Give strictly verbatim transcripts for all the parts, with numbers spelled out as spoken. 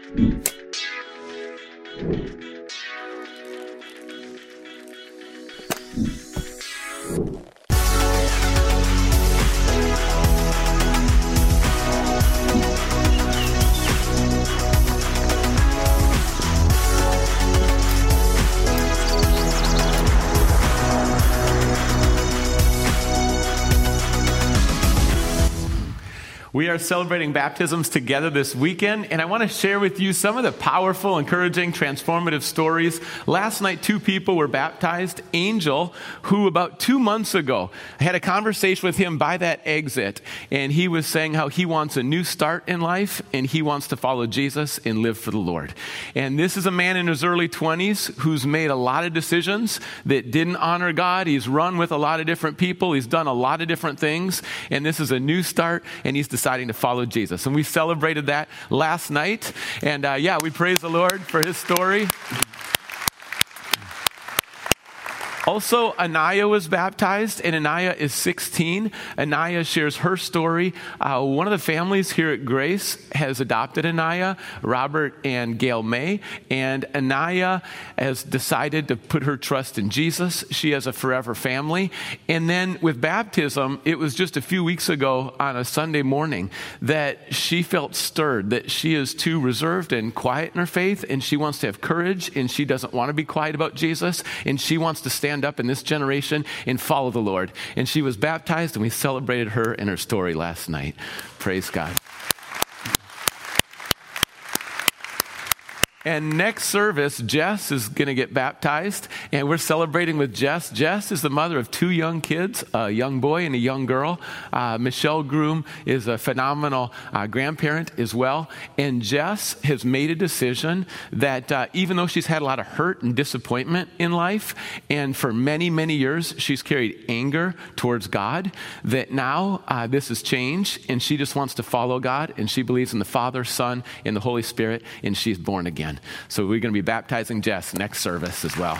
We are celebrating baptisms together this weekend, and I want to share with you some of the powerful, encouraging, transformative stories. Last night, two people were baptized. Angel, who about two months ago, I had a conversation with him by that exit, and he was saying how he wants a new start in life, and he wants to follow Jesus and live for the Lord. And this is a man in his early twenties who's made a lot of decisions that didn't honor God. He's run with a lot of different people. He's done a lot of different things, and this is a new start, and he's decided deciding to follow Jesus. And we celebrated that last night. And uh, yeah, we praise the Lord for his story. Also, Anaya was baptized, and Anaya is sixteen. Anaya shares her story. Uh, one of the families here at Grace has adopted Anaya, Robert and Gail May, and Anaya has decided to put her trust in Jesus. She has a forever family. And then with baptism, it was just a few weeks ago on a Sunday morning that she felt stirred, that she is too reserved and quiet in her faith, and she wants to have courage, and she doesn't want to be quiet about Jesus, and she wants to stand up in this generation and follow the Lord. And she was baptized, and we celebrated her and her story last night. Praise God. And next service, Jess is going to get baptized, and we're celebrating with Jess. Jess is the mother of two young kids, a young boy and a young girl. Uh, Michelle Groom is a phenomenal uh, grandparent as well. And Jess has made a decision that uh, even though she's had a lot of hurt and disappointment in life, and for many, many years she's carried anger towards God, that now uh, this has changed, and she just wants to follow God, and she believes in the Father, Son, and the Holy Spirit, and she's born again. So we're going to be baptizing Jess next service as well.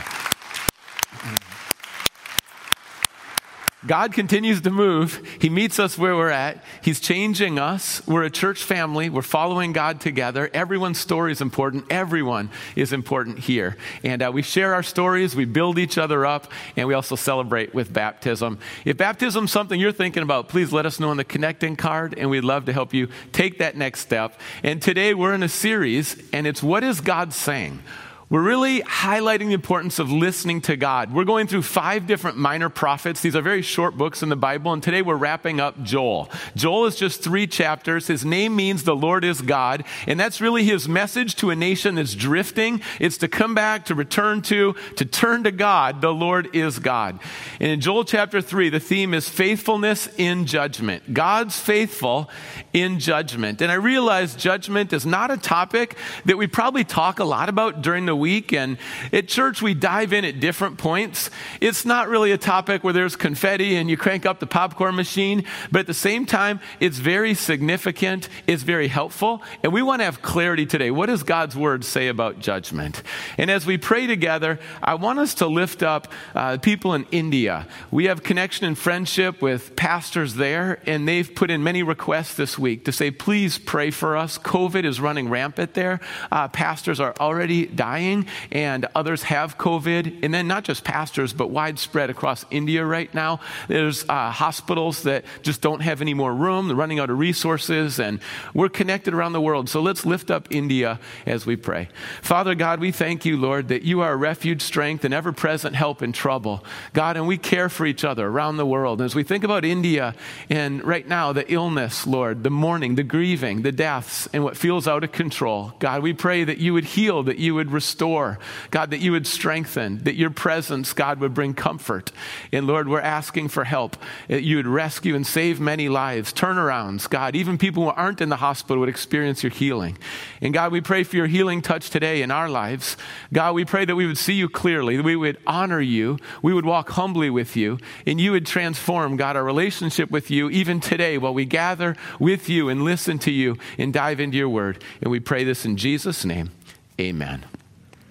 God continues to move. He meets us where we're at. He's changing us. We're a church family. We're following God together. Everyone's story is important. Everyone is important here. And uh, we share our stories. We build each other up. And we also celebrate with baptism. If baptism is something you're thinking about, please let us know on the connecting card. And we'd love to help you take that next step. And today we're in a series, and it's What is God Saying? We're really highlighting the importance of listening to God. We're going through five different minor prophets. These are very short books in the Bible, and today we're wrapping up Joel. Joel is just three chapters. His name means the Lord is God, and that's really his message to a nation that's drifting. It's to come back, to return to, to turn to God. The Lord is God. And in Joel chapter three, the theme is faithfulness in judgment. God's faithful in judgment. And I realize judgment is not a topic that we probably talk a lot about during the week, and at church we dive in at different points. It's not really a topic where there's confetti and you crank up the popcorn machine, but at the same time it's very significant, it's very helpful, and we want to have clarity today. What does God's word say about judgment? And as we pray together, I want us to lift up uh, people in India. We have connection and friendship with pastors there, and they've put in many requests this week to say, please pray for us. COVID is running rampant there. Uh, pastors are already dying, and others have COVID. And then not just pastors, but widespread across India right now. There's uh, hospitals that just don't have any more room. They're running out of resources, and we're connected around the world. So let's lift up India as we pray. Father God, we thank you, Lord, that you are a refuge, strength, and ever-present help in trouble. God, and we care for each other around the world. And as we think about India and right now, the illness, Lord, the mourning, the grieving, the deaths, and what feels out of control, God, we pray that you would heal, that you would restore, God, that you would strengthen, that your presence, God, would bring comfort. And Lord, we're asking for help, that you would rescue and save many lives, turnarounds, God, even people who aren't in the hospital would experience your healing. And God, we pray for your healing touch today in our lives. God, we pray that we would see you clearly, that we would honor you, we would walk humbly with you, and you would transform, God, our relationship with you even today while we gather with you and listen to you and dive into your word. And we pray this in Jesus' name. Amen.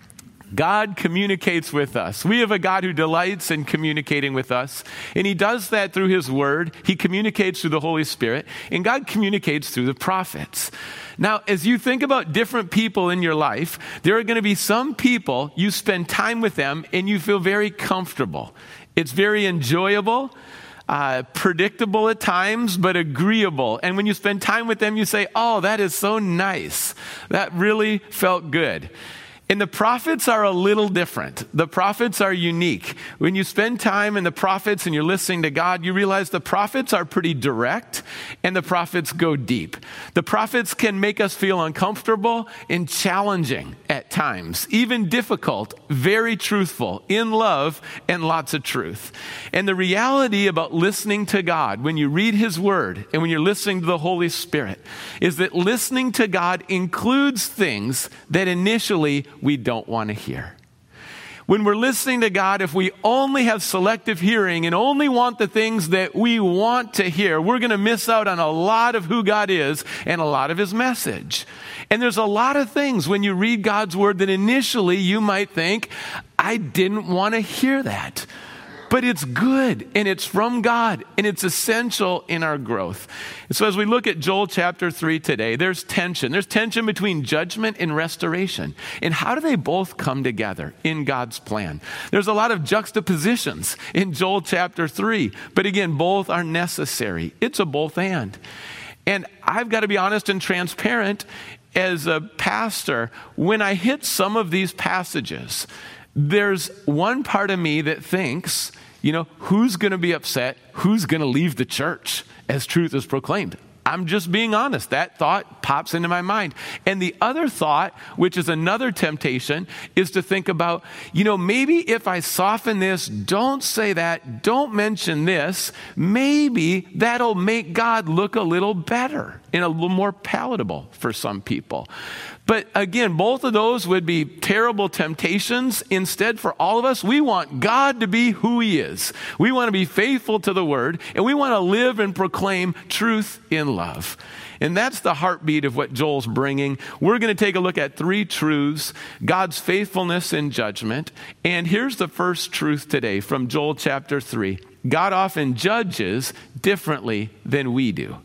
God communicates with us. We have a God who delights in communicating with us, and he does that through his word. He communicates through the Holy Spirit, and God communicates through the prophets. Now, as you think about different people in your life, there are going to be some people you spend time with them and you feel very comfortable. It's very enjoyable, uh, predictable at times, but agreeable. And when you spend time with them, you say, oh, that is so nice. That really felt good. And the prophets are a little different. The prophets are unique. When you spend time in the prophets and you're listening to God, you realize the prophets are pretty direct and the prophets go deep. The prophets can make us feel uncomfortable and challenging at times, even difficult, very truthful, in love, and lots of truth. And the reality about listening to God, when you read his word and when you're listening to the Holy Spirit, is that listening to God includes things that initially we don't want to hear. When we're listening to God, if we only have selective hearing and only want the things that we want to hear, we're going to miss out on a lot of who God is and a lot of his message. And there's a lot of things when you read God's word that initially you might think, I didn't want to hear that. But it's good, and it's from God, and it's essential in our growth. And so as we look at Joel chapter three today, there's tension. There's tension between judgment and restoration. And how do they both come together in God's plan? There's a lot of juxtapositions in Joel chapter three. But again, both are necessary. It's a both and. And I've got to be honest and transparent as a pastor, when I hit some of these passages, there's one part of me that thinks, you know, who's going to be upset? Who's going to leave the church as truth is proclaimed? I'm just being honest. That thought pops into my mind. And the other thought, which is another temptation, is to think about, you know, maybe if I soften this, don't say that, don't mention this, maybe that'll make God look a little better and a little more palatable for some people. But again, both of those would be terrible temptations. Instead, for all of us, we want God to be who he is. We want to be faithful to the word, and we want to live and proclaim truth in love. And that's the heartbeat of what Joel's bringing. We're going to take a look at three truths: God's faithfulness in judgment. And here's the first truth today from Joel chapter three. God often judges differently than we do.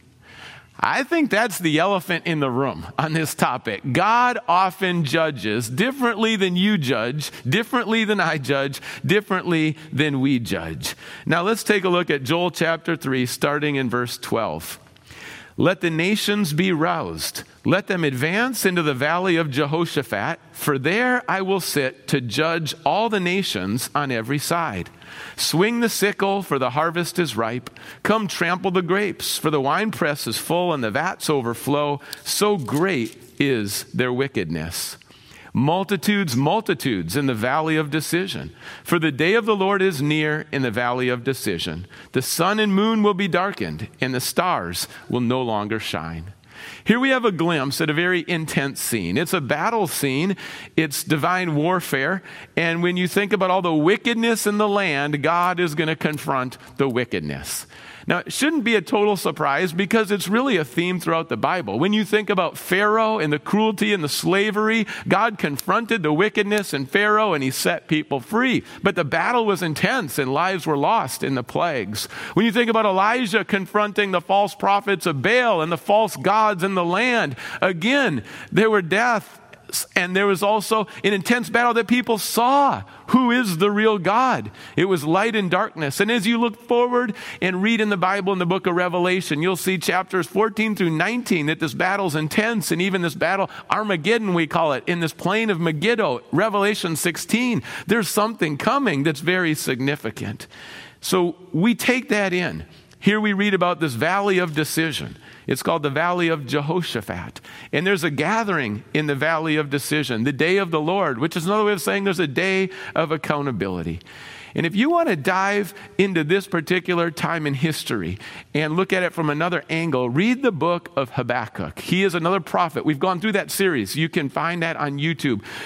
I think that's the elephant in the room on this topic. God often judges differently than you judge, differently than I judge, differently than we judge. Now let's take a look at Joel chapter three, starting in verse twelve. Let the nations be roused. Let them advance into the valley of Jehoshaphat, for there I will sit to judge all the nations on every side. Swing the sickle, for the harvest is ripe. Come trample the grapes, for the winepress is full and the vats overflow. So great is their wickedness. Multitudes, multitudes in the valley of decision. For the day of the Lord is near in the valley of decision. The sun and moon will be darkened, and the stars will no longer shine. Here we have a glimpse at a very intense scene. It's a battle scene. It's divine warfare. And when you think about all the wickedness in the land, God is going to confront the wickedness. Now, it shouldn't be a total surprise because it's really a theme throughout the Bible. When you think about Pharaoh and the cruelty and the slavery, God confronted the wickedness in Pharaoh and he set people free. But the battle was intense and lives were lost in the plagues. When you think about Elijah confronting the false prophets of Baal and the false gods in the land, again, there were death. And there was also an intense battle that people saw. Who is the real God? It was light and darkness. And as you look forward and read in the Bible in the book of Revelation, you'll see chapters fourteen through nineteen that this battle's intense. And even this battle, Armageddon we call it, in this plain of Megiddo, Revelation sixteen, there's something coming that's very significant. So we take that in. Here we read about this valley of decision. It's called the Valley of Jehoshaphat. And there's a gathering in the Valley of Decision, the day of the Lord, which is another way of saying there's a day of accountability. And if you want to dive into this particular time in history and look at it from another angle, read the book of Habakkuk. He is another prophet. We've gone through that series. You can find that on YouTube.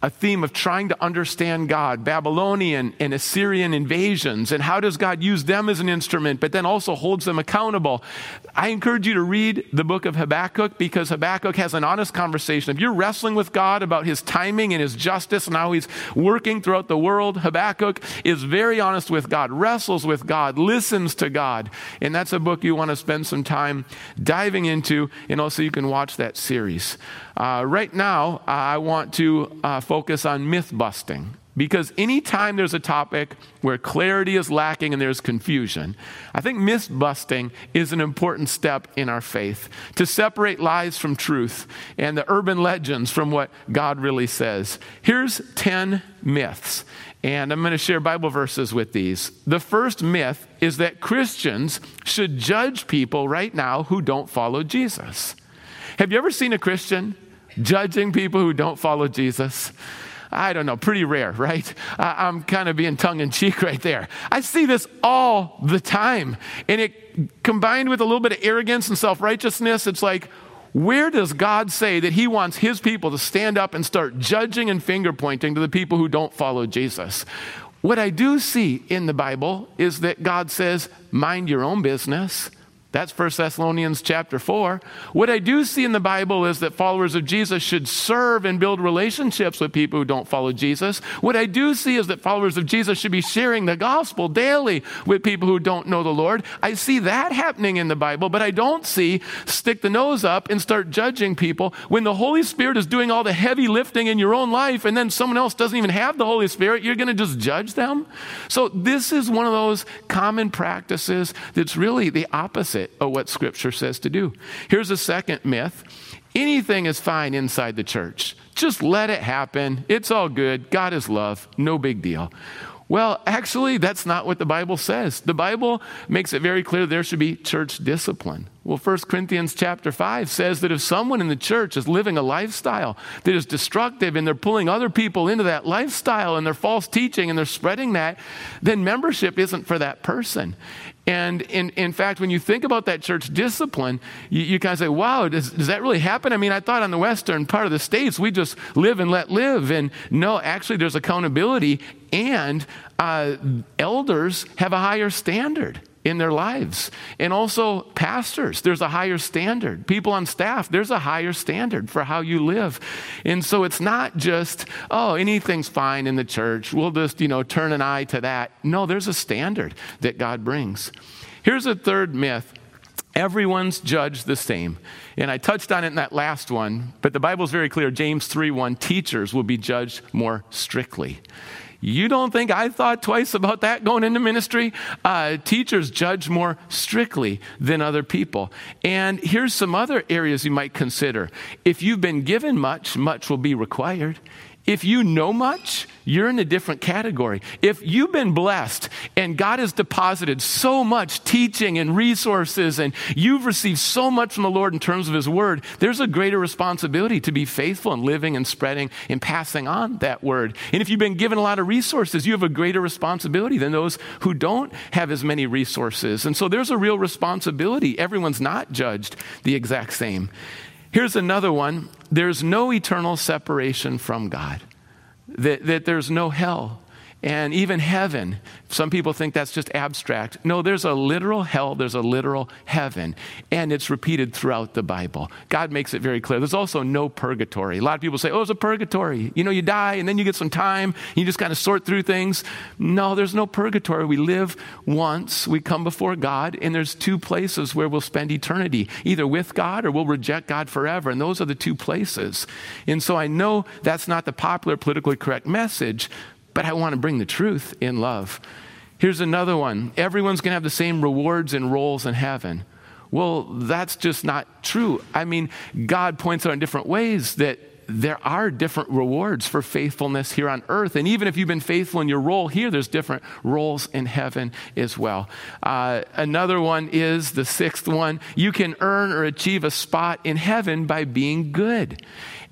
a theme of trying to understand God, Babylonian and Assyrian invasions, and how does God use them as an instrument, but then also holds them accountable. I encourage you to read the book of Habakkuk, because Habakkuk has an honest conversation. If you're wrestling with God about his timing and his justice and how he's working throughout the world, Habakkuk is very honest with God, wrestles with God, listens to God. And that's a book you want to spend some time diving into, and also you can watch that series. Uh, right now, uh, I want to uh, focus on myth busting, because anytime there's a topic where clarity is lacking and there's confusion, I think myth busting is an important step in our faith to separate lies from truth and the urban legends from what God really says. Here's ten myths, and I'm going to share Bible verses with these. The first myth is that Christians should judge people right now who don't follow Jesus. Have you ever seen a Christian judging people who don't follow Jesus? I don't know, pretty rare, right? Uh, I'm kind of being tongue-in-cheek right there. I see this all the time. And it combined with a little bit of arrogance and self-righteousness, it's like, where does God say that he wants his people to stand up and start judging and finger-pointing to the people who don't follow Jesus? What I do see in the Bible is that God says, mind your own business. That's First Thessalonians chapter four. What I do see in the Bible is that followers of Jesus should serve and build relationships with people who don't follow Jesus. What I do see is that followers of Jesus should be sharing the gospel daily with people who don't know the Lord. I see that happening in the Bible, but I don't see stick the nose up and start judging people when the Holy Spirit is doing all the heavy lifting in your own life, and then someone else doesn't even have the Holy Spirit. You're going to just judge them? So this is one of those common practices that's really the opposite of what Scripture says to do. Here's a second myth. Anything is fine inside the church. Just let it happen. It's all good. God is love. No big deal. Well, actually, that's not what the Bible says. The Bible makes it very clear there should be church discipline. Well, First Corinthians chapter five says that if someone in the church is living a lifestyle that is destructive and they're pulling other people into that lifestyle and they're false teaching and they're spreading that, then membership isn't for that person. And in, in fact, when you think about that church discipline, you, you kind of say, wow, does, does that really happen? I mean, I thought on the western part of the states, we just live and let live. And no, actually, there's accountability, and uh, elders have a higher standard in their lives. And also pastors, there's a higher standard. People on staff, there's a higher standard for how you live. And so it's not just, oh, anything's fine in the church. We'll just, you know, turn an eye to that. No, there's a standard that God brings. Here's a third myth. Everyone's judged the same. And I touched on it in that last one, but the Bible's very clear. James three one, teachers will be judged more strictly. You don't think I thought twice about that going into ministry? Uh, teachers judge more strictly than other people. And here's some other areas you might consider. If you've been given much, much will be required. If you know much, you're in a different category. If you've been blessed and God has deposited so much teaching and resources and you've received so much from the Lord in terms of his word, there's a greater responsibility to be faithful in living and spreading and passing on that word. And if you've been given a lot of resources, you have a greater responsibility than those who don't have as many resources. And so there's a real responsibility. Everyone's not judged the exact same. Here's another one. There's no eternal separation from God. That, that there's no hell. And even heaven, some people think that's just abstract. No, there's a literal hell, there's a literal heaven. And it's repeated throughout the Bible. God makes it very clear. There's also no purgatory. A lot of people say, oh, it's a purgatory. You know, you die and then you get some time. You just kind of sort through things. No, there's no purgatory. We live once. We come before God. And there's two places where we'll spend eternity. Either with God or we'll reject God forever. And those are the two places. And so I know that's not the popular politically correct message, but I want to bring the truth in love. Here's another one. Everyone's going to have the same rewards and roles in heaven. Well, that's just not true. I mean, God points out in different ways that there are different rewards for faithfulness here on earth. And even if you've been faithful in your role here, there's different roles in heaven as well. Uh, another one is the sixth one. You can earn or achieve a spot in heaven by being good.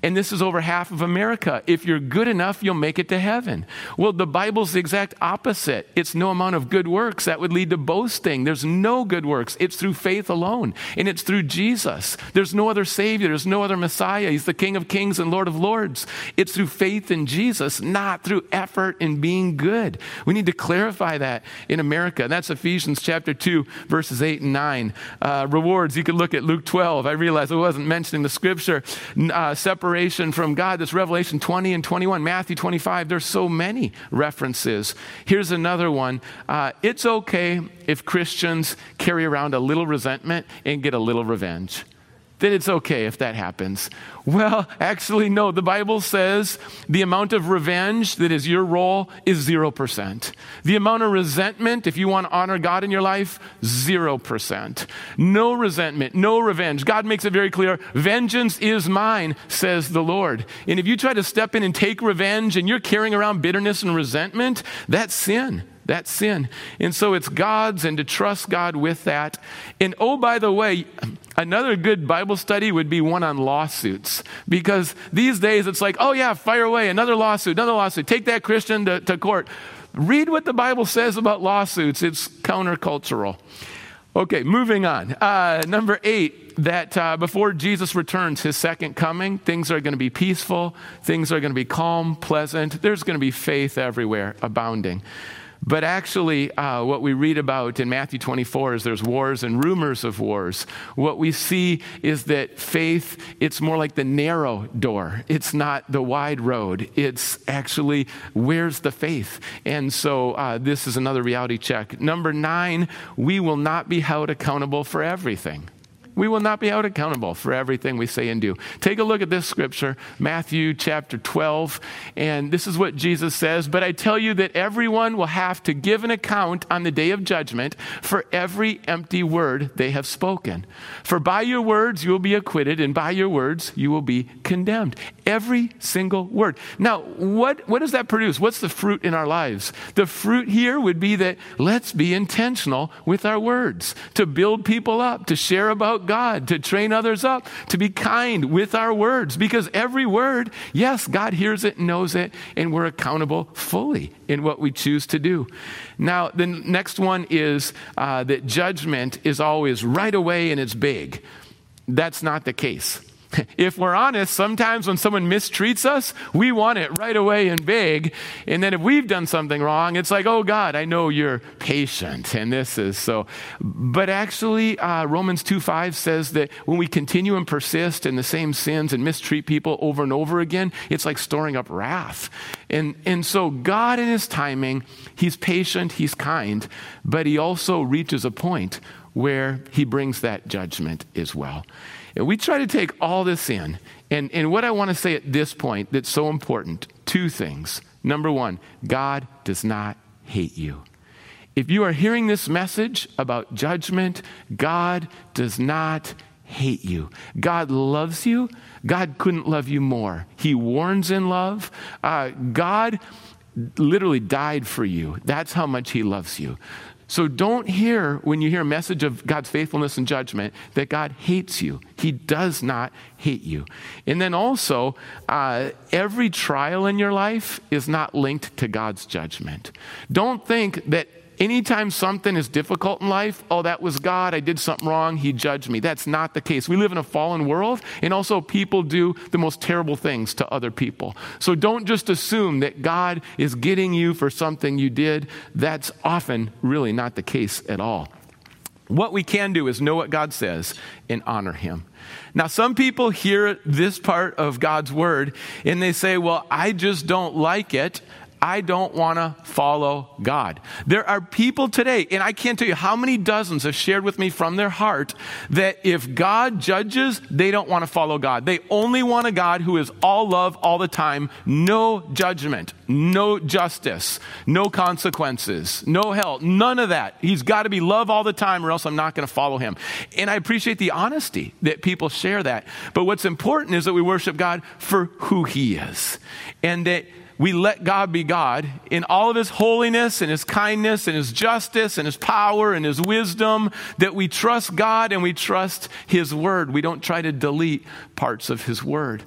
And this is over half of America. If you're good enough, you'll make it to heaven. Well, the Bible's the exact opposite. It's no amount of good works that would lead to boasting. There's no good works. It's through faith alone. And it's through Jesus. There's no other Savior. There's no other Messiah. He's the King of Kings and Lord of Lords. It's through faith in Jesus, not through effort in being good. We need to clarify that in America. And that's Ephesians chapter two, verses eight and nine. Uh, rewards, you could look at Luke twelve. I realized I wasn't mentioning the scripture. Uh, separation from God, this Revelation twenty and twenty-one, Matthew twenty-five. There's so many references. Here's another one. Uh, it's okay if Christians carry around a little resentment and get a little revenge. Then it's okay if that happens. Well, actually, no. The Bible says the amount of revenge that is your role is zero percent. The amount of resentment, if you want to honor God in your life, zero percent. No resentment, no revenge. God makes it very clear, vengeance is mine, says the Lord. And if you try to step in and take revenge and you're carrying around bitterness and resentment, that's sin. That's sin. And so it's God's, and to trust God with that. And oh, by the way, another good Bible study would be one on lawsuits. Because these days it's like, oh yeah, fire away, another lawsuit, another lawsuit. Take that Christian to, to court. Read what the Bible says about lawsuits. It's countercultural. Okay, moving on. Uh, number eight, that uh, before Jesus returns, his second coming, things are going to be peaceful. Things are going to be calm, pleasant. There's going to be faith everywhere, abounding. But actually, uh, what we read about in Matthew twenty-four is there's wars and rumors of wars. What we see is that faith, it's more like the narrow door. It's not the wide road. It's actually, where's the faith? And so uh, this is another reality check. Number nine, we will not be held accountable for everything. We will not be held accountable for everything we say and do. Take a look at this scripture, Matthew chapter twelve, and this is what Jesus says, "But I tell you that everyone will have to give an account on the day of judgment for every empty word they have spoken. For by your words you will be acquitted, and by your words you will be condemned." Every single word. Now, what, what does that produce? What's the fruit in our lives? The fruit here would be that let's be intentional with our words, to build people up, to share about God, to train others up, to be kind with our words, because every word, yes, God hears it, knows it, and we're accountable fully in what we choose to do. Now, the next one is uh, that judgment is always right away and it's big. That's not the case. If we're honest, sometimes when someone mistreats us, we want it right away and big. And then if we've done something wrong, it's like, oh God, I know you're patient. And this is so. But actually, uh, Romans two five says that when we continue and persist in the same sins and mistreat people over and over again, it's like storing up wrath. And, and so God in his timing, he's patient, he's kind, but he also reaches a point where he brings that judgment as well. And we try to take all this in. And, and what I want to say at this point that's so important, two things. Number one, God does not hate you. If you are hearing this message about judgment, God does not hate you. God loves you. God couldn't love you more. He warns in love. Uh, God literally died for you. That's how much he loves you. So don't hear, when you hear a message of God's faithfulness and judgment, that God hates you. He does not hate you. And then also, uh, every trial in your life is not linked to God's judgment. Don't think that anytime something is difficult in life, oh, that was God, I did something wrong, he judged me. That's not the case. We live in a fallen world, and also people do the most terrible things to other people. So don't just assume that God is getting you for something you did. That's often really not the case at all. What we can do is know what God says and honor him. Now, some people hear this part of God's word, and they say, well, I just don't like it. I don't want to follow God. There are people today, and I can't tell you how many dozens have shared with me from their heart that if God judges, they don't want to follow God. They only want a God who is all love all the time, no judgment, no justice, no consequences, no hell, none of that. He's got to be love all the time or else I'm not going to follow him. And I appreciate the honesty that people share that. But what's important is that we worship God for who he is, and that we let God be God in all of his holiness and his kindness and his justice and his power and his wisdom, that we trust God and we trust his word. We don't try to delete parts of his word.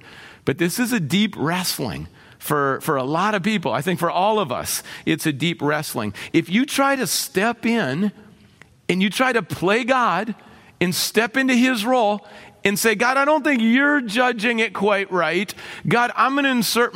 But this is a deep wrestling for, for a lot of people. I think for all of us, it's a deep wrestling. If you try to step in and you try to play God and step into his role and say, God, I don't think you're judging it quite right. God, I'm going to insert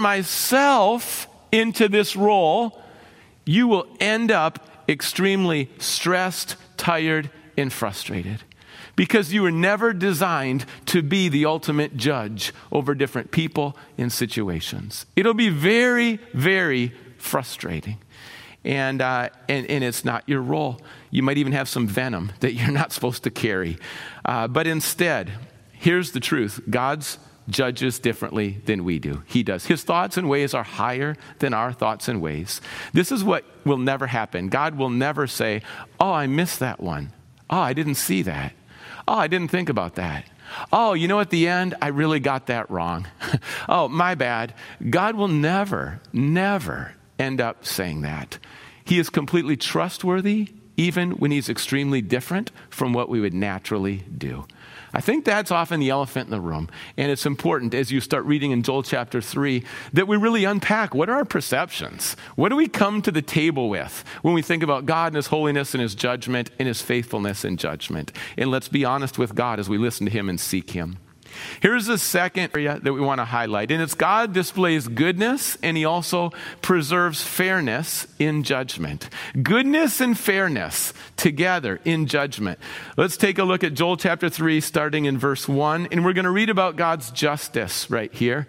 myself into this role. You will end up extremely stressed, tired, and frustrated. Because you were never designed to be the ultimate judge over different people and situations. It'll be very, very frustrating. And, uh, and and it's not your role. You might even have some venom that you're not supposed to carry. Uh, but instead, here's the truth. God's judges differently than we do. He does. His thoughts and ways are higher than our thoughts and ways. This is what will never happen. God will never say, oh, I missed that one. Oh, I didn't see that. Oh, I didn't think about that. Oh, you know, at the end, I really got that wrong. Oh, my bad. God will never, never end up saying that. He is completely trustworthy, even when he's extremely different from what we would naturally do. I think that's often the elephant in the room. And it's important as you start reading in Joel chapter three that we really unpack what are our perceptions? What do we come to the table with when we think about God and his holiness and his judgment and his faithfulness and judgment? And let's be honest with God as we listen to him and seek him. Here's the second area that we want to highlight, and it's God displays goodness, and he also preserves fairness in judgment. Goodness and fairness together in judgment. Let's take a look at Joel chapter three, starting in verse one, and we're going to read about God's justice right here.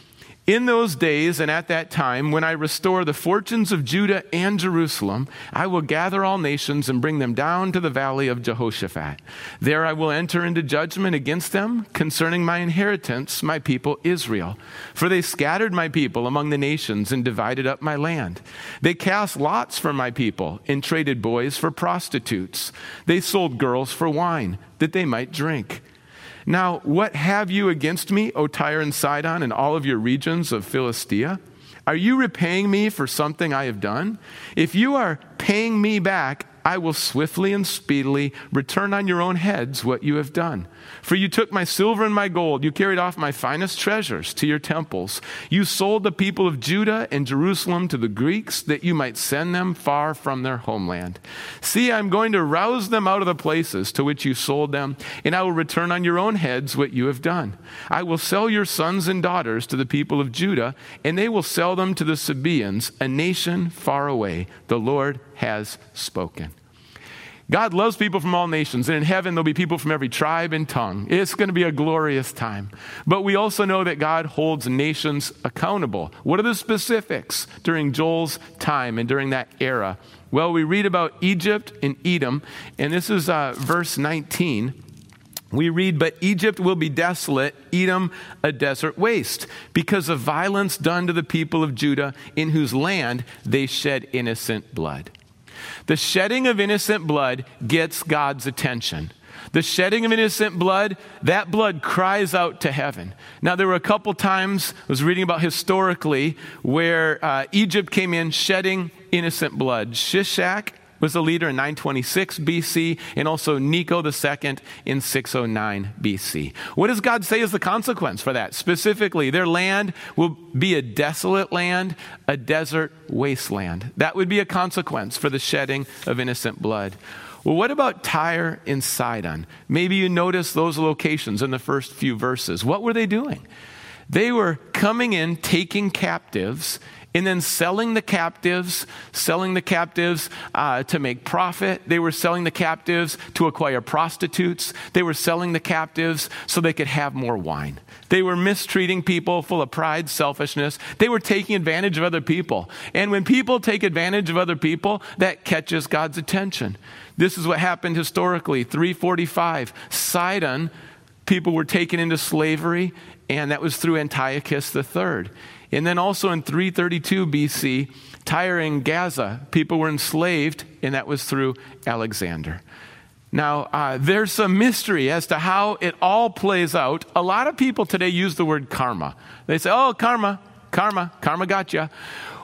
In those days and at that time, when I restore the fortunes of Judah and Jerusalem, I will gather all nations and bring them down to the valley of Jehoshaphat. There I will enter into judgment against them concerning my inheritance, my people Israel. For they scattered my people among the nations and divided up my land. They cast lots for my people and traded boys for prostitutes. They sold girls for wine, that they might drink. Now, what have you against me, O Tyre and Sidon, and all of your regions of Philistia? Are you repaying me for something I have done? If you are paying me back, I will swiftly and speedily return on your own heads what you have done. For you took my silver and my gold. You carried off my finest treasures to your temples. You sold the people of Judah and Jerusalem to the Greeks that you might send them far from their homeland. See, I'm going to rouse them out of the places to which you sold them, and I will return on your own heads what you have done. I will sell your sons and daughters to the people of Judah, and they will sell them to the Sabaeans, a nation far away. The Lord has spoken. God loves people from all nations, and in heaven there'll be people from every tribe and tongue. It's going to be a glorious time. But we also know that God holds nations accountable. What are the specifics during Joel's time and during that era? Well, we read about Egypt and Edom, and this is uh, verse nineteen. We read, but Egypt will be desolate, Edom a desert waste, because of violence done to the people of Judah, in whose land they shed innocent blood. The shedding of innocent blood gets God's attention. The shedding of innocent blood, that blood cries out to heaven. Now, there were a couple times, I was reading about historically, where uh, Egypt came in shedding innocent blood. Shishak was the leader in nine twenty-six B C, and also Necho the second in six oh nine B C. What does God say is the consequence for that? Specifically, their land will be a desolate land, a desert wasteland. That would be a consequence for the shedding of innocent blood. Well, what about Tyre and Sidon? Maybe you notice those locations in the first few verses. What were they doing? They were coming in, taking captives, and then selling the captives, selling the captives uh, to make profit. They were selling the captives to acquire prostitutes. They were selling the captives so they could have more wine. They were mistreating people, full of pride, selfishness. They were taking advantage of other people. And when people take advantage of other people, that catches God's attention. This is what happened historically. three forty-five, Sidon, people were taken into slavery, and that was through Antiochus the third. And then also in three thirty-two B C, Tyre and Gaza, people were enslaved, and that was through Alexander. Now, uh, there's some mystery as to how it all plays out. A lot of people today use the word karma. They say, oh, karma, karma, karma got you.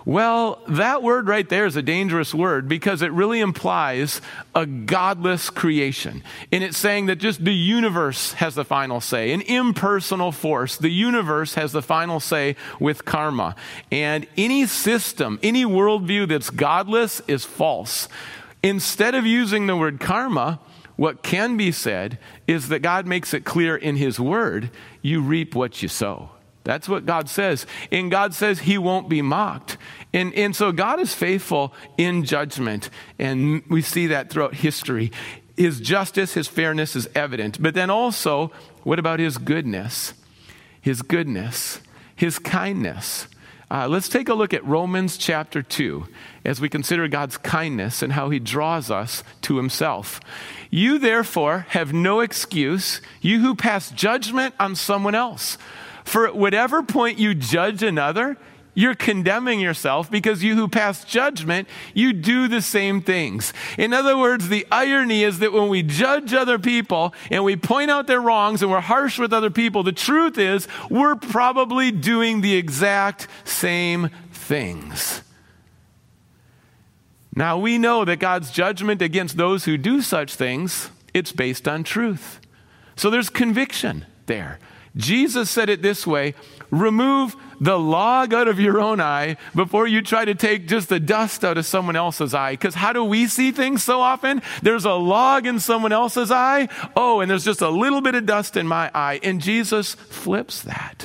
Well, that word right there is a dangerous word because it really implies a godless creation. And it's saying that just the universe has the final say, an impersonal force. The universe has the final say with karma. And any system, any worldview that's godless is false. Instead of using the word karma, what can be said is that God makes it clear in his word, you reap what you sow. That's what God says. And God says he won't be mocked. And, and so God is faithful in judgment. And we see that throughout history. His justice, his fairness is evident. But then also, what about his goodness? His goodness, his kindness. Uh, let's take a look at Romans chapter two as we consider God's kindness and how he draws us to himself. You therefore have no excuse, you who pass judgment on someone else. For at whatever point you judge another, you're condemning yourself because you who pass judgment, you do the same things. In other words, the irony is that when we judge other people and we point out their wrongs and we're harsh with other people, the truth is we're probably doing the exact same things. Now we know that God's judgment against those who do such things, it's based on truth. So there's conviction there. Jesus said it this way, remove the log out of your own eye before you try to take just the dust out of someone else's eye. Because how do we see things so often? There's a log in someone else's eye. Oh, and there's just a little bit of dust in my eye. And Jesus flips that.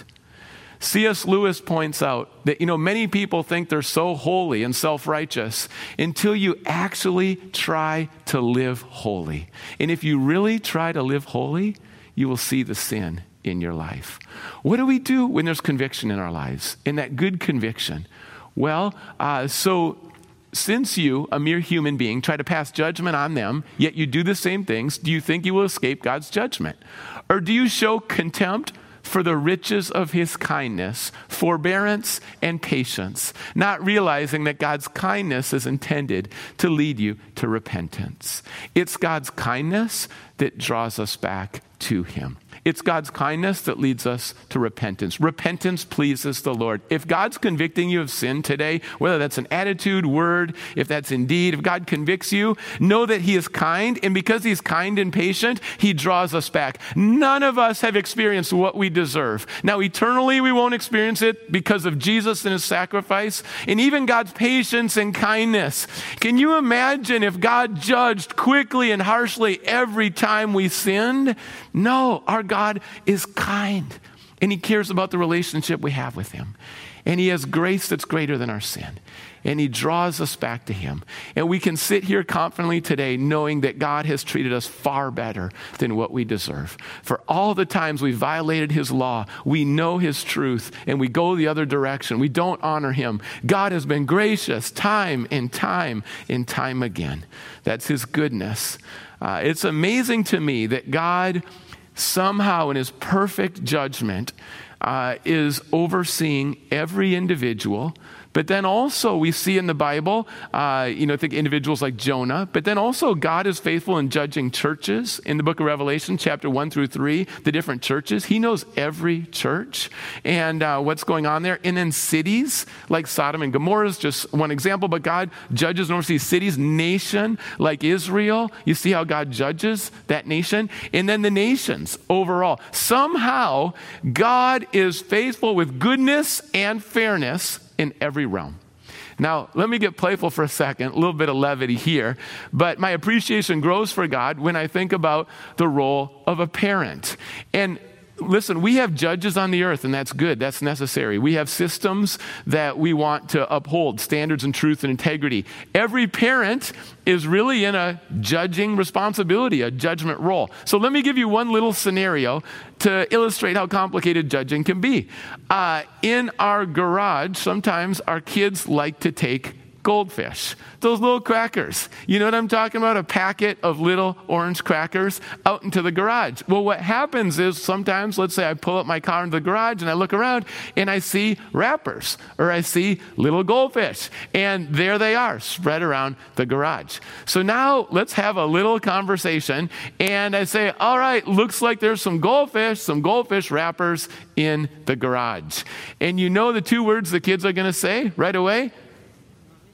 C S Lewis points out that, you know, many people think they're so holy and self-righteous until you actually try to live holy. And if you really try to live holy, you will see the sin in your life. What do we do when there's conviction in our lives? In that good conviction? Well, uh, so since you, a mere human being, try to pass judgment on them, yet you do the same things, do you think you will escape God's judgment? Or do you show contempt for the riches of his kindness, forbearance, and patience, not realizing that God's kindness is intended to lead you to repentance? It's God's kindness that draws us back to him. It's God's kindness that leads us to repentance. Repentance pleases the Lord. If God's convicting you of sin today, whether that's an attitude, word, if that's indeed, if God convicts you, know that he is kind. And because he's kind and patient, he draws us back. None of us have experienced what we deserve. Now, eternally, we won't experience it because of Jesus and his sacrifice, and even God's patience and kindness. Can you imagine if God judged quickly and harshly every time we sinned? No, our God is kind, and he cares about the relationship we have with him. And he has grace that's greater than our sin. And he draws us back to him. And we can sit here confidently today knowing that God has treated us far better than what we deserve. For all the times we violated his law, we know his truth, and we go the other direction. We don't honor him. God has been gracious time and time and time again. That's his goodness. Uh, it's amazing to me that God somehow in his perfect judgment uh, is overseeing every individual. But then also we see in the Bible, uh, you know, think individuals like Jonah, but then also God is faithful in judging churches. In the book of Revelation, chapter one through three, the different churches, he knows every church and uh, what's going on there. And then cities like Sodom and Gomorrah is just one example, but God judges and oversees cities, nation like Israel. You see how God judges that nation. And then the nations overall. Somehow God is faithful with goodness and fairness in every realm. Now, let me get playful for a second, a little bit of levity here, but my appreciation grows for God when I think about the role of a parent. And listen, we have judges on the earth, and that's good. That's necessary. We have systems that we want to uphold, standards and truth and integrity. Every parent is really in a judging responsibility, a judgment role. So let me give you one little scenario to illustrate how complicated judging can be. Uh, in our garage, sometimes our kids like to take goldfish, those little crackers. You know what I'm talking about? A packet of little orange crackers out into the garage. Well, what happens is sometimes, let's say I pull up my car into the garage and I look around and I see wrappers or I see little goldfish, and there they are spread around the garage. So now let's have a little conversation, and I say, all right, looks like there's some goldfish, some goldfish wrappers in the garage. And you know the two words the kids are going to say right away?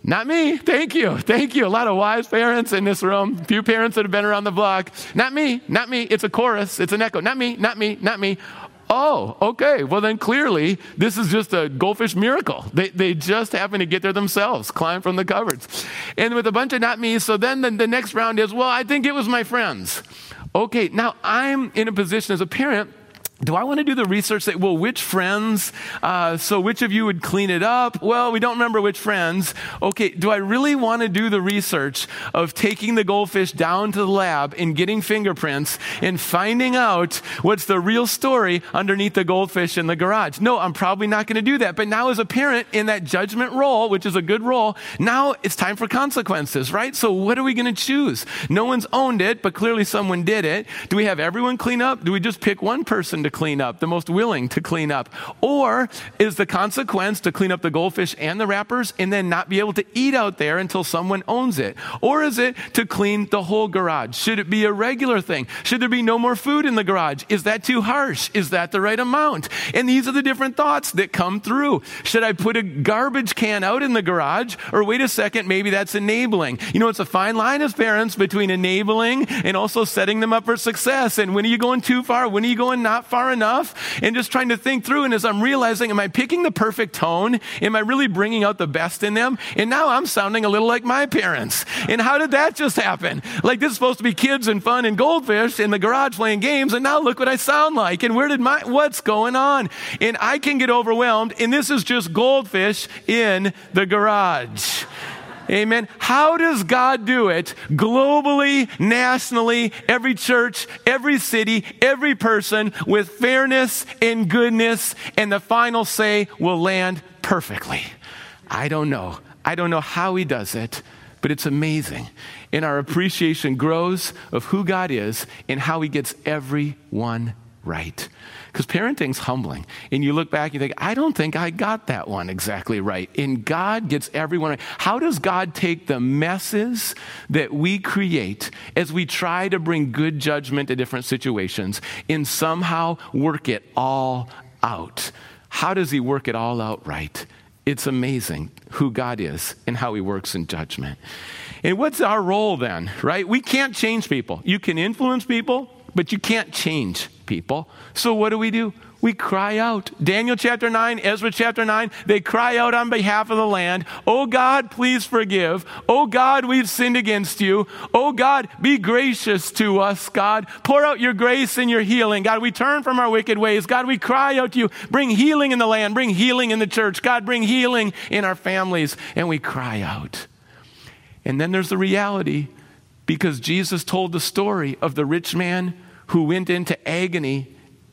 Not me. Thank you. Thank you. A lot of wise parents in this room. A few parents that have been around the block. Not me. Not me. It's a chorus. It's an echo. Not me. Not me. Not me. Oh, okay. Well, then clearly this is just a goldfish miracle. They they just happen to get there themselves, climb from the cupboards. And with a bunch of not me, so then the, the next round is, well, I think it was my friends. Okay, now I'm in a position as a parent. Do I want to do the research that, well, which friends? Uh, so which of you would clean it up? Well, we don't remember which friends. Okay, do I really want to do the research of taking the goldfish down to the lab and getting fingerprints and finding out what's the real story underneath the goldfish in the garage? No, I'm probably not going to do that. But now as a parent in that judgment role, which is a good role, now it's time for consequences, right? So what are we going to choose? No one's owned it, but clearly someone did it. Do we have everyone clean up? Do we just pick one person to clean up, the most willing to clean up? Or is the consequence to clean up the goldfish and the wrappers and then not be able to eat out there until someone owns it? Or is it to clean the whole garage? Should it be a regular thing? Should there be no more food in the garage? Is that too harsh? Is that the right amount? And these are the different thoughts that come through. Should I put a garbage can out in the garage? Or wait a second, maybe that's enabling. You know, it's a fine line as parents between enabling and also setting them up for success. And when are you going too far? When are you going not far enough? And just trying to think through. And as I'm realizing, am I picking the perfect tone? Am I really bringing out the best in them? And now I'm sounding a little like my parents. And how did that just happen? Like, this is supposed to be kids and fun and goldfish in the garage playing games. And now look what I sound like. And where did my, what's going on? And I can get overwhelmed. And this is just goldfish in the garage. Amen. How does God do it globally, nationally, every church, every city, every person with fairness and goodness, and the final say will land perfectly? I don't know. I don't know how he does it, but it's amazing. And our appreciation grows of who God is and how he gets everyone right. Because parenting's humbling. And you look back and you think, I don't think I got that one exactly right. And God gets everyone right. How does God take the messes that we create as we try to bring good judgment to different situations and somehow work it all out? How does he work it all out right? It's amazing who God is and how he works in judgment. And what's our role then, right? We can't change people. You can influence people, but you can't change people. So what do we do? We cry out. Daniel chapter nine, Ezra chapter nine, they cry out on behalf of the land. Oh God, please forgive. Oh God, we've sinned against you. Oh God, be gracious to us, God. Pour out your grace and your healing. God, we turn from our wicked ways. God, we cry out to you. Bring healing in the land. Bring healing in the church. God, bring healing in our families. And we cry out. And then there's the reality, because Jesus told the story of the rich man who went into agony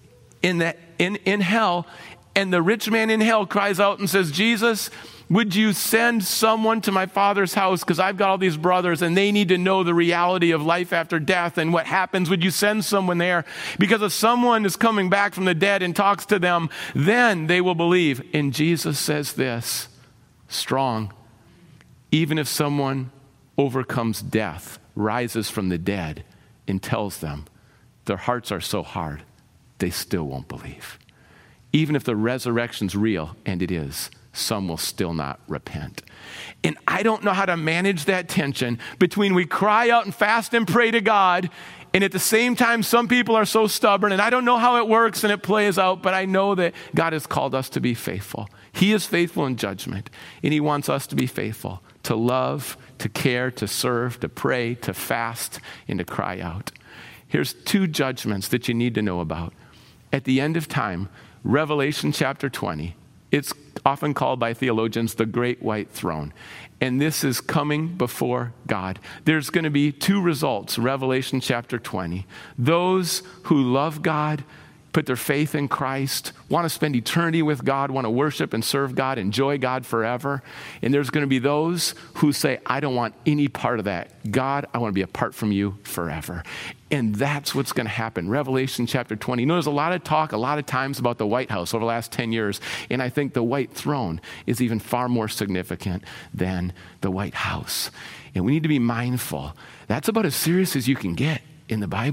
in that in, in hell, and the rich man in hell cries out and says, Jesus, would you send someone to my father's house, because I've got all these brothers and they need to know the reality of life after death and what happens. Would you send someone there? Because if someone is coming back from the dead and talks to them, then they will believe. And Jesus says this, strong, even if someone overcomes death, rises from the dead and tells them, their hearts are so hard, they still won't believe. Even if the resurrection's real, and it is, some will still not repent. And I don't know how to manage that tension between we cry out and fast and pray to God, and at the same time, some people are so stubborn, and I don't know how it works and it plays out, but I know that God has called us to be faithful. He is faithful in judgment, and he wants us to be faithful, to love, to care, to serve, to pray, to fast, and to cry out. Here's two judgments that you need to know about. At the end of time, Revelation chapter twenty, it's often called by theologians the great white throne. And this is coming before God. There's going to be two results, Revelation chapter twenty. Those who love God, put their faith in Christ, want to spend eternity with God, want to worship and serve God, enjoy God forever. And there's going to be those who say, I don't want any part of that. God, I want to be apart from you forever. And that's what's going to happen. Revelation chapter twenty. You know, there's a lot of talk, a lot of times about the White House over the last ten years. And I think the white throne is even far more significant than the White House. And we need to be mindful. That's about as serious as you can get in the Bible.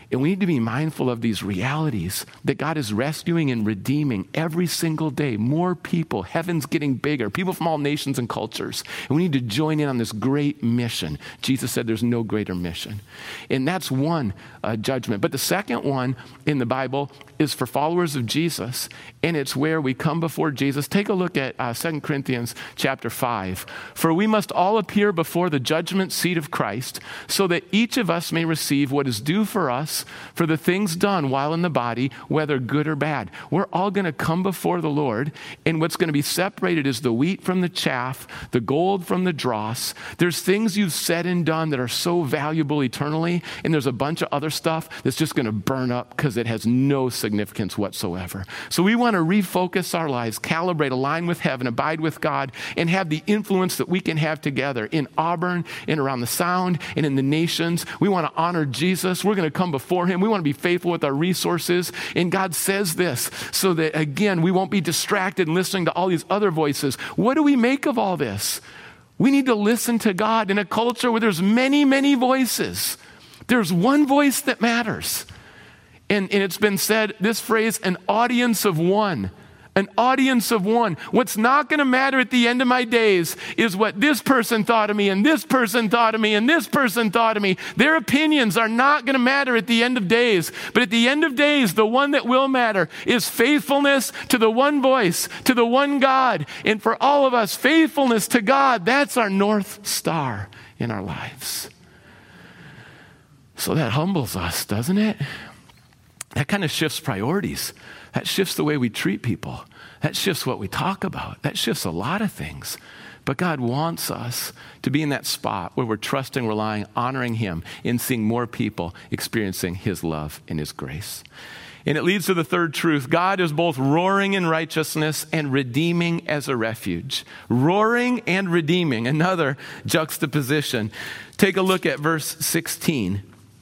And we need to be mindful of these realities that God is rescuing and redeeming every single day. More people, heaven's getting bigger, people from all nations and cultures. And we need to join in on this great mission. Jesus said there's no greater mission. And that's one uh, judgment. But the second one in the Bible is for followers of Jesus. And it's where we come before Jesus. Take a look at uh, Second Corinthians chapter five. For we must all appear before the judgment seat of Christ, so that each of us may receive what is due for us for the things done while in the body, whether good or bad. We're all going to come before the Lord, and what's going to be separated is the wheat from the chaff, the gold from the dross. There's things you've said and done that are so valuable eternally, and there's a bunch of other stuff that's just going to burn up because it has no significance whatsoever. So we want to refocus our lives, calibrate, align with heaven, abide with God, and have the influence that we can have together in Auburn and around the Sound and in the nations. We want to honor Jesus. We're going to come before him. We want to be faithful with our resources. And God says this so that, again, we won't be distracted listening to all these other voices. What do we make of all this? We need to listen to God in a culture where there's many, many voices. There's one voice that matters. And, and it's been said, this phrase, an audience of one. An audience of one. What's not going to matter at the end of my days is what this person thought of me, and this person thought of me, and this person thought of me. Their opinions are not going to matter at the end of days. But at the end of days, the one that will matter is faithfulness to the one voice, to the one God. And for all of us, faithfulness to God, that's our North Star in our lives. So that humbles us, doesn't it? That kind of shifts priorities. That shifts the way we treat people. That shifts what we talk about. That shifts a lot of things. But God wants us to be in that spot where we're trusting, relying, honoring him, and seeing more people experiencing his love and his grace. And it leads to the third truth. God is both roaring in righteousness and redeeming as a refuge. Roaring and redeeming, another juxtaposition. Take a look at verse sixteen.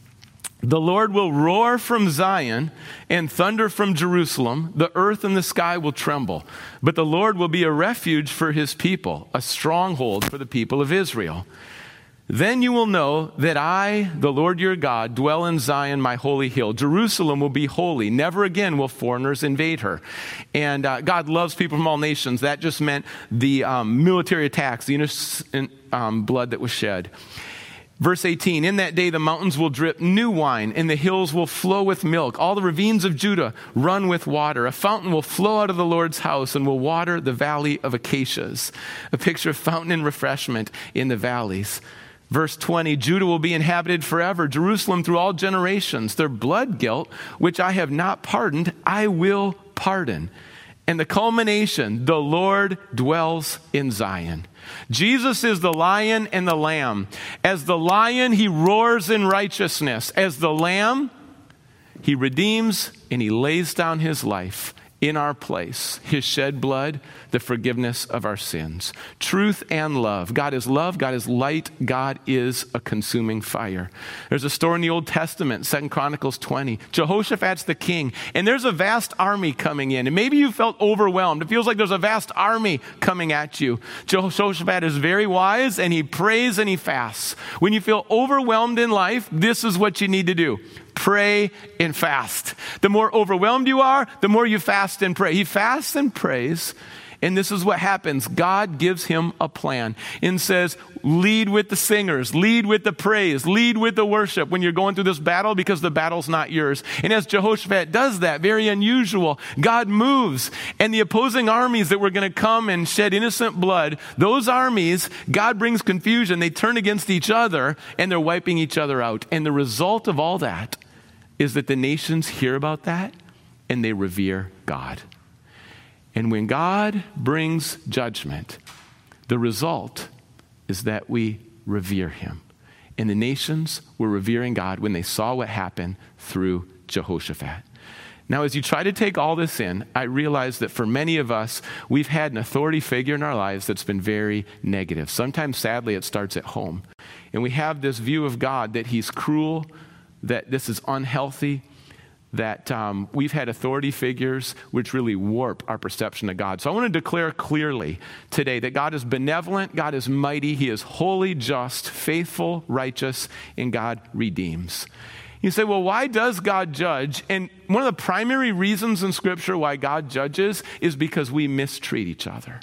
The Lord will roar from Zion and thunder from Jerusalem. The earth and the sky will tremble. But the Lord will be a refuge for his people, a stronghold for the people of Israel. Then you will know that I, the Lord your God, dwell in Zion, my holy hill. Jerusalem will be holy. Never again will foreigners invade her. And uh, God loves people from all nations. That just meant the um, military attacks, the innocent um, blood that was shed. Verse eighteen, in that day the mountains will drip new wine, and the hills will flow with milk. All the ravines of Judah run with water. A fountain will flow out of the Lord's house and will water the valley of acacias. A picture of fountain and refreshment in the valleys. Verse twenty, Judah will be inhabited forever, Jerusalem through all generations. Their blood guilt, which I have not pardoned, I will pardon. And the culmination, the Lord dwells in Zion. Jesus is the lion and the lamb. As the lion, he roars in righteousness. As the lamb, he redeems and he lays down his life in our place. His shed blood, the forgiveness of our sins. Truth and love. God is love. God is light. God is a consuming fire. There's a story in the Old Testament, Second Chronicles twenty. Jehoshaphat's the king, and there's a vast army coming in. And maybe you felt overwhelmed. It feels like there's a vast army coming at you. Jehoshaphat is very wise, and he prays and he fasts. When you feel overwhelmed in life, this is what you need to do. Pray and fast. The more overwhelmed you are, the more you fast and pray. He fasts and prays, and this is what happens. God gives him a plan and says, lead with the singers, lead with the praise, lead with the worship when you're going through this battle, because the battle's not yours. And as Jehoshaphat does that, very unusual, God moves, and the opposing armies that were going to come and shed innocent blood, those armies, God brings confusion. They turn against each other, and they're wiping each other out. And the result of all that is that the nations hear about that and they revere God. And when God brings judgment, the result is that we revere him. And the nations were revering God when they saw what happened through Jehoshaphat. Now, as you try to take all this in, I realize that for many of us, we've had an authority figure in our lives that's been very negative. Sometimes, sadly, it starts at home. And we have this view of God that he's cruel, that this is unhealthy, that um, we've had authority figures which really warp our perception of God. So I want to declare clearly today that God is benevolent, God is mighty, he is holy, just, faithful, righteous, and God redeems. You say, well, why does God judge? And one of the primary reasons in Scripture why God judges is because we mistreat each other.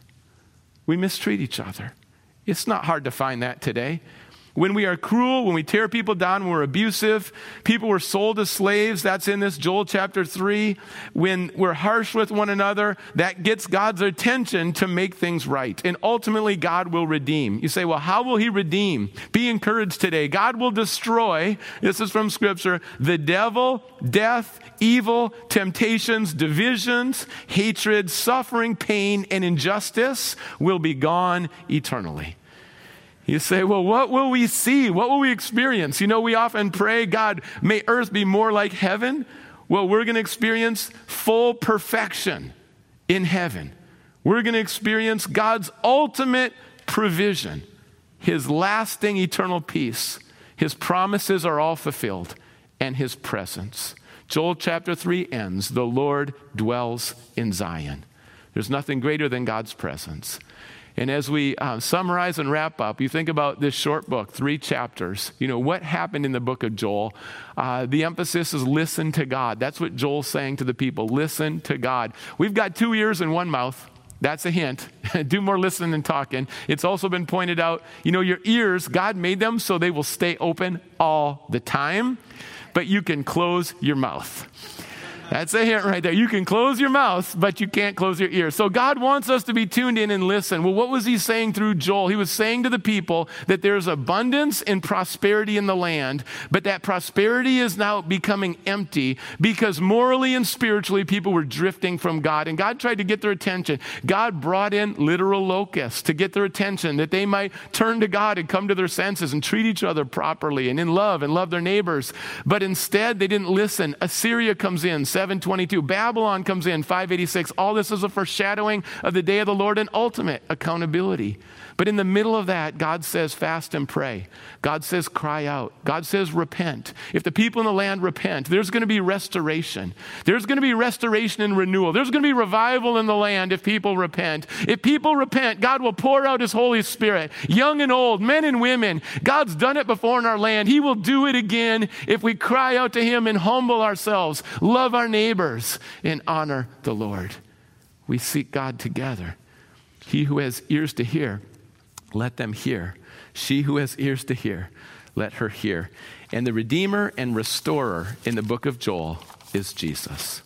We mistreat each other. It's not hard to find that today. When we are cruel, when we tear people down, when we're abusive, people were sold as slaves. That's in this Joel chapter three. When we're harsh with one another, that gets God's attention to make things right. And ultimately, God will redeem. You say, well, how will he redeem? Be encouraged today. God will destroy, this is from Scripture, the devil, death, evil, temptations, divisions, hatred, suffering, pain, and injustice will be gone eternally. You say, well, what will we see? What will we experience? You know, we often pray, God, may earth be more like heaven. Well, we're going to experience full perfection in heaven. We're going to experience God's ultimate provision, his lasting eternal peace. His promises are all fulfilled, and his presence. Joel chapter three ends, the Lord dwells in Zion. There's nothing greater than God's presence. And as we uh, summarize and wrap up, you think about this short book, three chapters. You know, what happened in the book of Joel? Uh, the emphasis is listen to God. That's what Joel's saying to the people. Listen to God. We've got two ears and one mouth. That's a hint. Do more listening than talking. It's also been pointed out, you know, your ears, God made them so they will stay open all the time, but you can close your mouth. That's a hint right there. You can close your mouth, but you can't close your ears. So God wants us to be tuned in and listen. Well, what was he saying through Joel? He was saying to the people that there's abundance and prosperity in the land, but that prosperity is now becoming empty because morally and spiritually people were drifting from God. And God tried to get their attention. God brought in literal locusts to get their attention, that they might turn to God and come to their senses and treat each other properly and in love and love their neighbors. But instead, they didn't listen. Assyria comes in, seven twenty-two. Babylon comes in, five eighty-six. All this is a foreshadowing of the day of the Lord and ultimate accountability. But in the middle of that, God says, fast and pray. God says, cry out. God says, repent. If the people in the land repent, there's going to be restoration. There's going to be restoration and renewal. There's going to be revival in the land if people repent. If people repent, God will pour out his Holy Spirit, young and old, men and women. God's done it before in our land. He will do it again if we cry out to him and humble ourselves, love our neighbors, and honor the Lord. We seek God together. He who has ears to hear, let them hear. She who has ears to hear, let her hear. And the Redeemer and Restorer in the book of Joel is Jesus.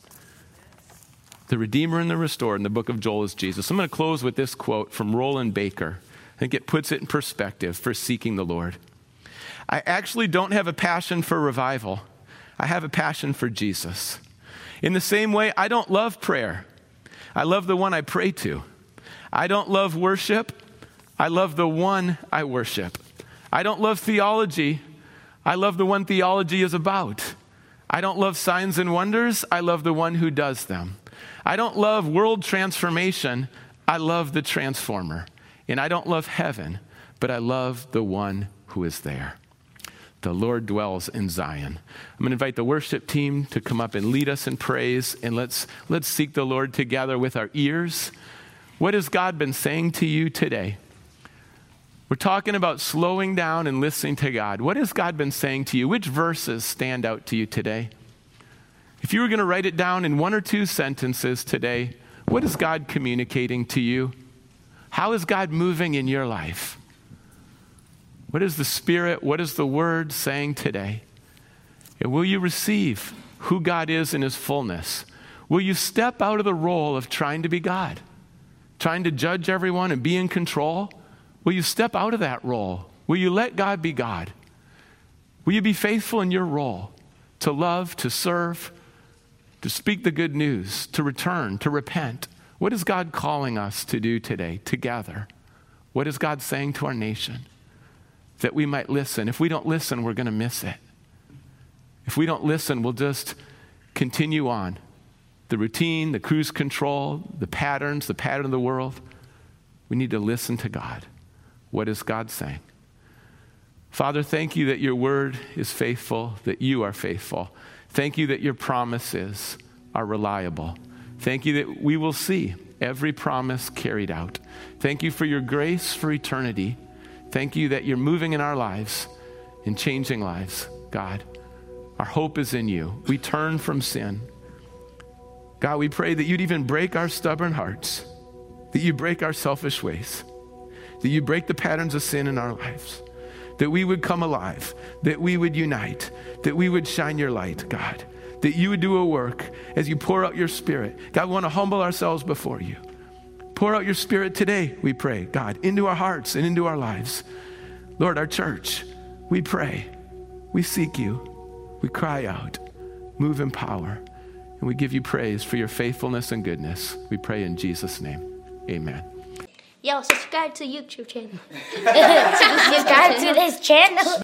The Redeemer and the Restorer in the book of Joel is Jesus. I'm going to close with this quote from Roland Baker. I think it puts it in perspective for seeking the Lord. I actually don't have a passion for revival. I have a passion for Jesus. In the same way, I don't love prayer. I love the one I pray to. I don't love worship. I love the one I worship. I don't love theology. I love the one theology is about. I don't love signs and wonders. I love the one who does them. I don't love world transformation. I love the transformer. And I don't love heaven, but I love the one who is there. The Lord dwells in Zion. I'm going to invite the worship team to come up and lead us in praise, and let's let's seek the Lord together with our ears. What has God been saying to you today? We're talking about slowing down and listening to God. What has God been saying to you? Which verses stand out to you today? If you were going to write it down in one or two sentences today, what is God communicating to you? How is God moving in your life? What is the Spirit, what is the Word saying today? And will you receive who God is in his fullness? Will you step out of the role of trying to be God? Trying to judge everyone and be in control? Will you step out of that role? Will you let God be God? Will you be faithful in your role to love, to serve, to speak the good news, to return, to repent? What is God calling us to do today together? What is God saying to our nation? That we might listen. If we don't listen, we're going to miss it. If we don't listen, we'll just continue on. The routine, the cruise control, the patterns, the pattern of the world. We need to listen to God. What is God saying? Father, thank you that your word is faithful, that you are faithful. Thank you that your promises are reliable. Thank you that we will see every promise carried out. Thank you for your grace for eternity. Thank you that you're moving in our lives and changing lives, God. Our hope is in you. We turn from sin. God, we pray that you'd even break our stubborn hearts, that you break our selfish ways, that you break the patterns of sin in our lives, that we would come alive, that we would unite, that we would shine your light, God, that you would do a work as you pour out your Spirit. God, we want to humble ourselves before you. Pour out your Spirit today, we pray, God, into our hearts and into our lives. Lord, our church, we pray, we seek you, we cry out, move in power, and we give you praise for your faithfulness and goodness. We pray in Jesus' name, amen. Yo, subscribe to YouTube channel. Subscribe to this channel.